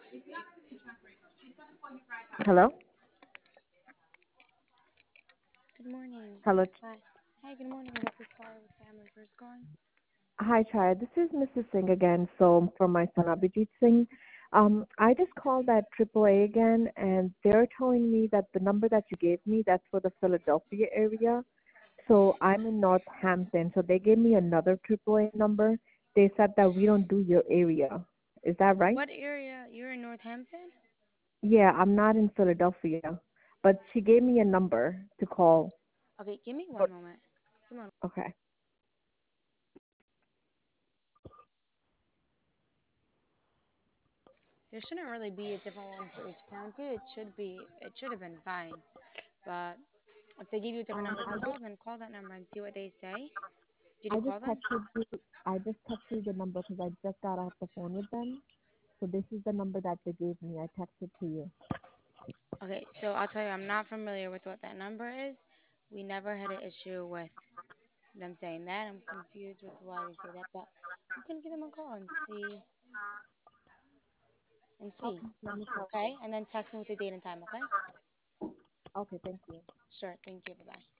Hello? Good morning. Hello. Hi. Hi, good morning. This is Tara with Family First Calling. Hi, Chaya. This is Mrs. Singh again. So for my son Abhijit Singh, I just called that AAA again, and they're telling me that the number that you gave me, that's for the Philadelphia area. So I'm in Northampton. So they gave me another AAA number. They said that we don't do your area. Is that right? What area? You're in Northampton? Yeah, I'm not in Philadelphia, but she gave me a number to call. Okay, give me one But moment. Come on. okay. There shouldn't really be a different one for each county. It should have been fine. But if they give you a different number to I call, then call that number and see what they say. Did you I just call them? texted you. I just texted you the number because I just got off the phone with them. So this is the number that they gave me. I texted to you. Okay, so I'll tell you, I'm not familiar with what that number is. We never had an issue with them saying that. I'm confused with why they say that, but you can give them a call and see. Okay, let me call. Okay, and then text me with the date and time. Okay. Okay, thank you. Sure. Thank you. Bye bye.